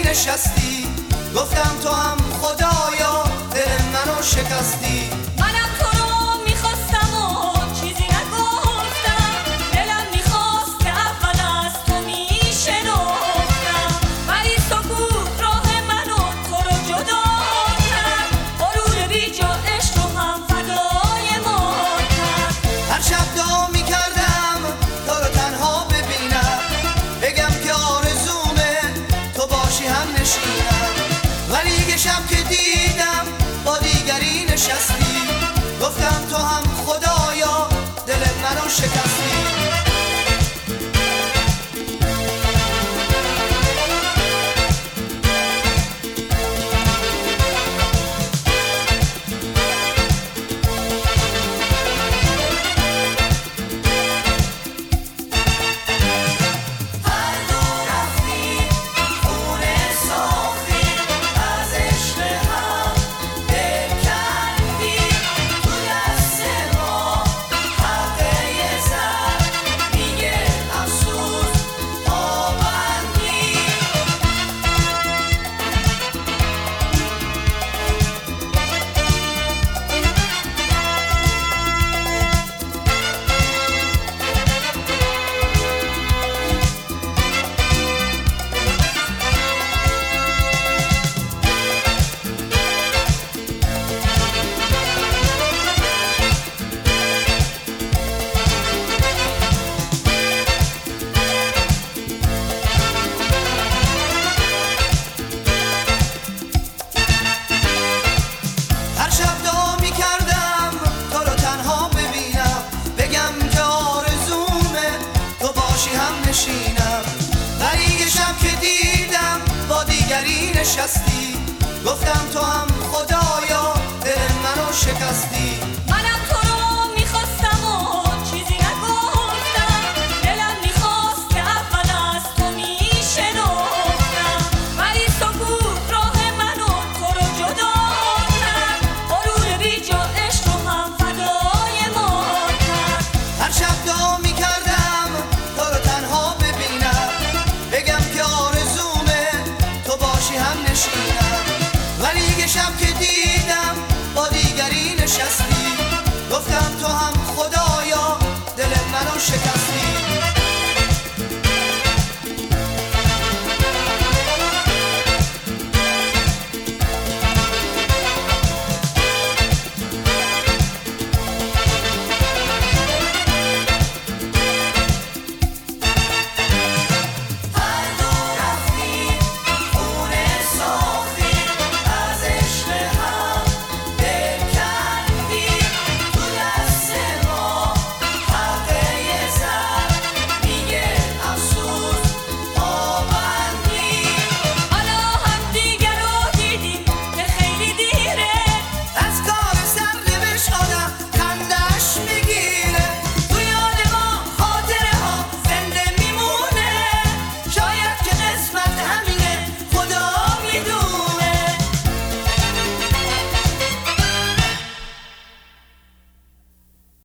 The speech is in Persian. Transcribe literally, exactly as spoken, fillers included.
نشستی، گفتم تو هم خدایا دل منو شکستی. منم تو رو میخواستم و چیزی نگفتم، دلم میخواست که اول از تو میشنفتم، ولی سکوت راه منو تو رو جدا کرد، غرور بی جا عشق رو هم فدای ما کرد. هر شب دعا میکردم تو رو تنها ببینم، بگم که آرزومه تو باشی هم نشینم، ولی یه شب که دیدم با دیگری نشستی، گفتم تو هم خدایا دل منو شکستی. ولی یه شب که دیدم با دیگری نشستی، گفتم تو هم خدایا دل منو شکستی. منم تو رو میخواستم و چیزی نگفتم، دلم میخواست که اول از تو میشنفتم، ولی سکوت راه منو تو رو جدا کرد، غرور بی جا عشق رو هم فدای ما کرد. هر شب دعا میکردم تو رو تنها ببینم، بگم که آرزومه تو باشی هم نشینم، ولی یه شب که دیدم با دیگری نشستی، گفتم تو هم خدایا دل منو شکستی.